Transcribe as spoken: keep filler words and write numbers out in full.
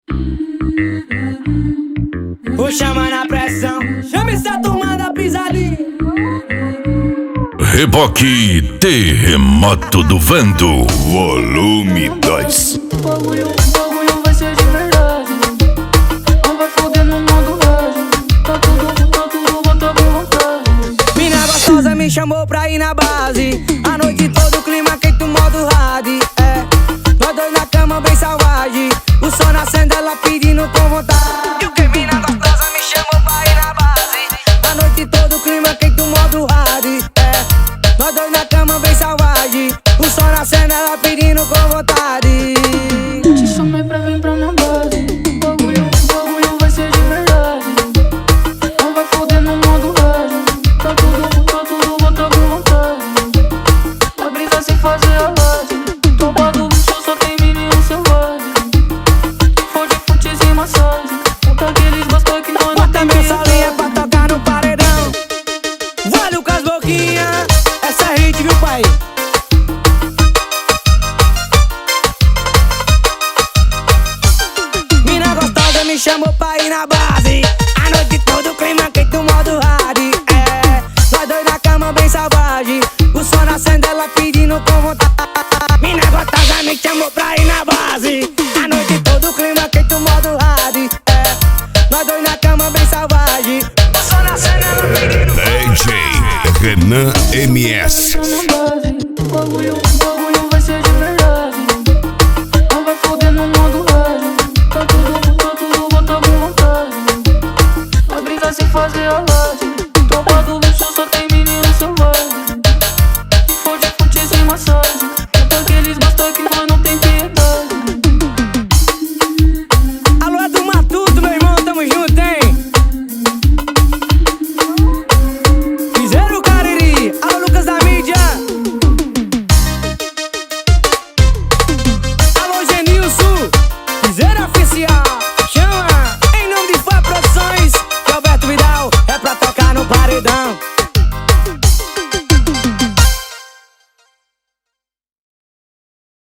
Vou chamar na pressão, chama essa turma da pisadinha. Reboque Terremoto do Vento, volume dois. O bagulho, o bagulho vai ser de verdade. Não vai foder no modo hard. Tá tudo, tá tudo, bota com vontade. Mina gostosa me chamou pra ir na base. A noite toda o clima quente, modo hard. É, nós dois na cama bem selvagem. O sol nascendo, ela pedindo com vontade. E o que mina gostosa me chamou pra ir na base. A noite toda o clima quente, modo hard. É, nós dois na cama bem selvagem. O sol nascendo, ela pedindo com vontade. Te chamei pra vir pra minha base. O bagulho, o bagulho vai ser de verdade. Não vai foder no modo hard. Tá tudo, tá tudo, bota com vontade. A brisa sem fazer alarde. Topado no show só tem menino selvagem. Fode, futes e massagem. Conta que eles gostam que nós não Bota tem meu medo. solinha pra tocar no paredão. Vai, Lucas Boquinha. Essa é hit, viu, pai? Mina gostosa me chamou pra ir na base. A noite toda o clima quente, o modo hard. É, nós dois na cama bem selvagem. O sol nascendo, ela pedindo com vontade. Mina gostosa me chamou pra ir na base. A noite toda o clima quente, o modo hard. É, nós dois na cama bem selvagem. O sol nascendo, ela pedindo. D J Renan M S.